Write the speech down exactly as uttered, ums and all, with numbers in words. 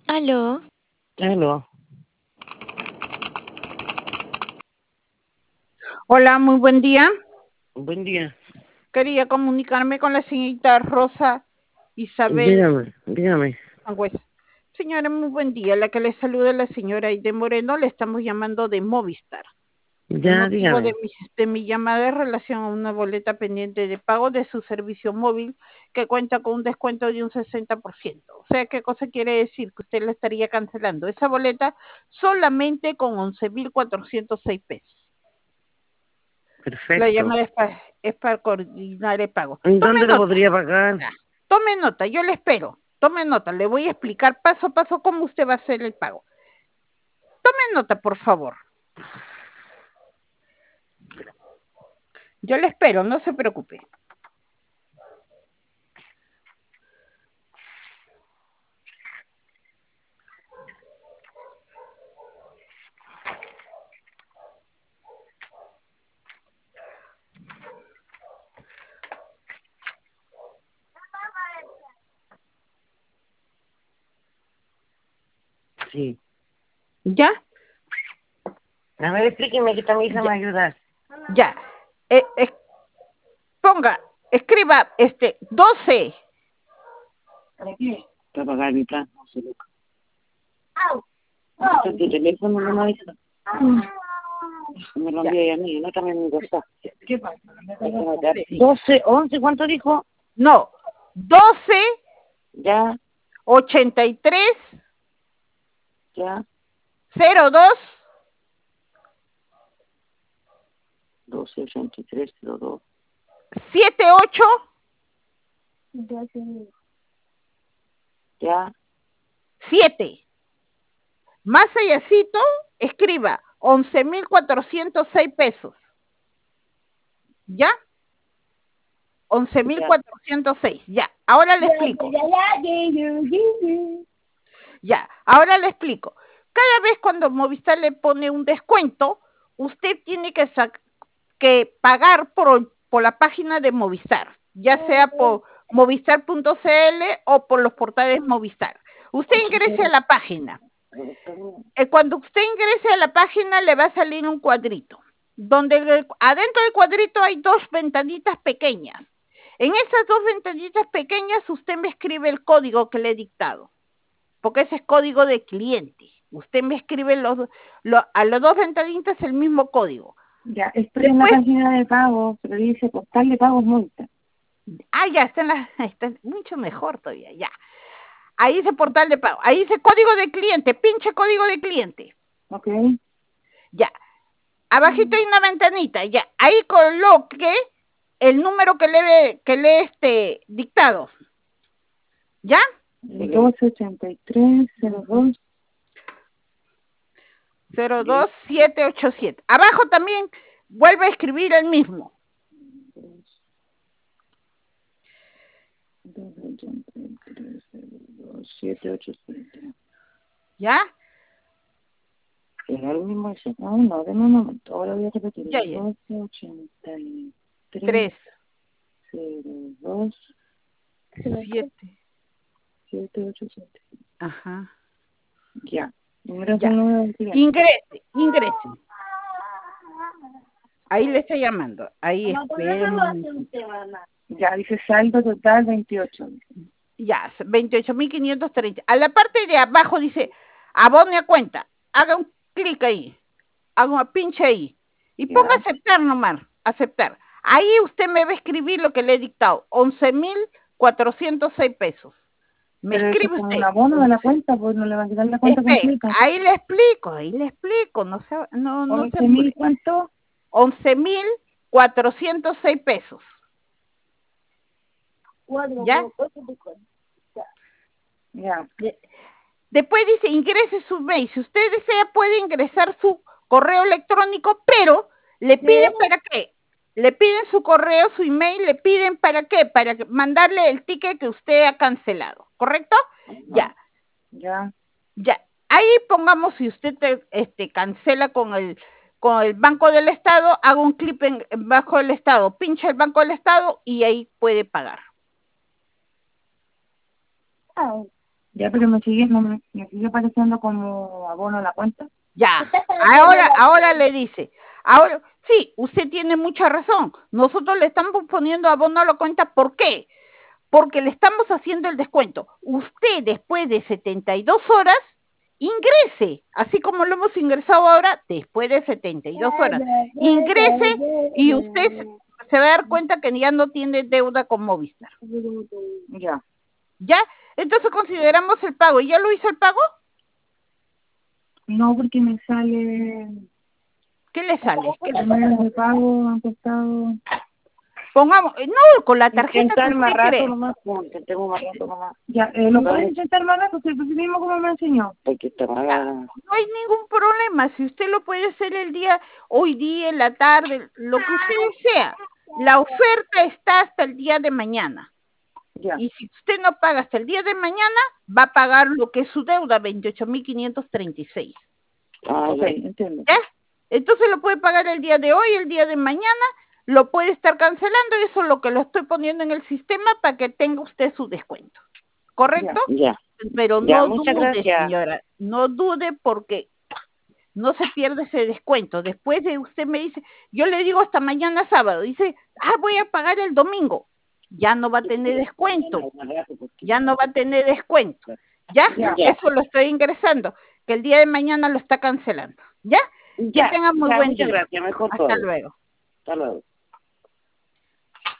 Aló. Aló. Hola, muy buen día. Buen día. Quería comunicarme con la señorita Rosa Isabel Dígame, dígame. Sangüesa. Señora, muy buen día. La que le saluda es la señora Aide Moreno. Le estamos llamando de Movistar. El Ya, motivo de dígame. mi, de mi llamada es en relación a una boleta pendiente de pago de su servicio móvil que cuenta con un descuento de un sesenta por ciento. O sea, ¿qué cosa quiere decir? Que usted la estaría cancelando esa boleta solamente con once mil cuatrocientos seis pesos. La Perfecto. llamada es para, es para coordinar el pago. ¿En Tome dónde lo nota. podría pagar? Ya. Tome nota, yo le espero. Tome nota, le voy a explicar paso a paso cómo usted va a hacer el pago. Tome nota, por favor. Yo le espero, no se preocupe. Sí. ¿Ya? A ver, explíqueme que también se me Ya. va a ayudar. Ya. Eh, eh, ponga, escriba este doce. ¿Para qué? Para pagar mi plan. No sé, loco. ¿Por tu teléfono no me dice? Me lo Ya. envía a mí, no también me gusta. ¿Qué pasa? Sí. doce, once, ¿cuánto dijo? No, doce Ya, ochenta y tres ya. cero dos doce, ochenta y tres, cero dos. siete ocho Ya. siete. Más allácito, escriba once mil cuatrocientos seis pesos. ¿Ya? once mil cuatrocientos seis. Ya. Ahora le explico. Ya. Ahora le explico. Cada vez cuando Movistar le pone un descuento, usted tiene que, que pagar por, por la página de Movistar, ya sea por movistar punto c l o por los portales Movistar. Usted ingrese a la página. Eh, cuando usted ingrese a la página le va a salir un cuadrito, donde el, adentro del cuadrito hay dos ventanitas pequeñas. En esas dos ventanitas pequeñas usted me escribe el código que le he dictado, porque ese es código de cliente. Usted me escribe los, los, a las dos ventanitas el mismo código. Ya, estoy en la página de pago, pero dice postal de pagos multa. Ah, ya, está, en la, está mucho mejor todavía, ya. Ahí dice portal de pago, ahí dice código de cliente, pinche código de cliente. Ok. Ya. Abajito hay una ventanita, ya. Ahí coloque el número que le, que le este dictado. ¿Ya? doce ochenta y tres cero dos cero dos siete ocho siete. Abajo también vuelve a escribir el mismo. doce ochenta y tres cero dos siete ocho siete. ¿Ya? ¿Era el mismo ese? No, no, de un momento. Ahora voy a repetir. Ya, ya. doce ochenta y tres tres cero dos siete. siete ocho siete. Ajá. Ya. Número Ya. de cliente. Ingrese, ingrese. Ahí le está llamando. Ahí espera. Ya, dice saldo total veintiocho. Ya, veintiocho mil quinientos treinta. A la parte de abajo dice, abone a cuenta. Haga un clic ahí. Haga una pinche ahí. Y ponga Ya. aceptar nomás. Aceptar. Ahí usted me va a escribir lo que le he dictado. once mil cuatrocientos seis pesos. Me Pero eso es escribe como usted. un abono de la cuenta, pues no le va a quitar la cuenta Espera, completa. ahí le explico, ahí le explico. No se, no, no se once mil, apure. ¿cuánto? once mil cuatrocientos seis pesos. ¿Ya? Ya. Después dice, ingrese su mail. Si usted desea, puede ingresar su correo electrónico, pero le piden para qué. Le piden su correo, su email, le piden para qué, para mandarle el ticket que usted ha cancelado, ¿correcto? Ya, Ya. ya. Ahí pongamos, si usted te, este, cancela con el, con el Banco del Estado, haga un clip en, en Banco del Estado, pincha el Banco del Estado y ahí puede pagar. Ya, pero me sigue, no, me, me sigue apareciendo como abono a la cuenta. Ya, ahora, ahora le dice, ahora, sí, usted tiene mucha razón. Nosotros le estamos poniendo abono a la cuenta, ¿por qué? Porque le estamos haciendo el descuento. Usted, después de setenta y dos horas, ingrese, así como lo hemos ingresado ahora, después de setenta y dos horas. Ingrese y usted se va a dar cuenta que ya no tiene deuda con Movistar. Ya. ¿Ya? Entonces consideramos el pago. ¿Ya lo hizo el pago? No, porque me sale... ¿Qué le sale? ¿Qué le El sale? medio de pago han costado... Pongamos, no, con la tarjeta Intentar que más usted rato cree. nomás, pues, intentemos más rato nomás. Ya, eh, ¿lo puedes intentar más rato? Sí, pues mismo como me enseñó. Porque está pagada. No hay ningún problema, si usted lo puede hacer el día, hoy día, en la tarde, lo que usted desea. La oferta está hasta el día de mañana. Ya. Y si usted no paga hasta el día de mañana, va a pagar lo que es su deuda, veintiocho mil quinientos treinta y seis. Ah, Ok, ya. entiendo. ¿Ya? Entonces lo puede pagar el día de hoy, el día de mañana, lo puede estar cancelando, y eso es lo que lo estoy poniendo en el sistema para que tenga usted su descuento. ¿Correcto? Ya. Pero Ya, no muchas dude, gracias. señora, no dude porque no se pierde ese descuento. Después de usted me dice, yo le digo hasta mañana sábado, dice, ah, voy a pagar el domingo. Ya no va a tener descuento, ya no va a tener descuento. ¿Ya? Ya. Eso lo estoy ingresando, que el día de mañana lo está cancelando. ¿Ya? Ya. Que tenga muy Ya, buen muchas día. gracias. Mejor Hasta todo. luego. Hasta luego.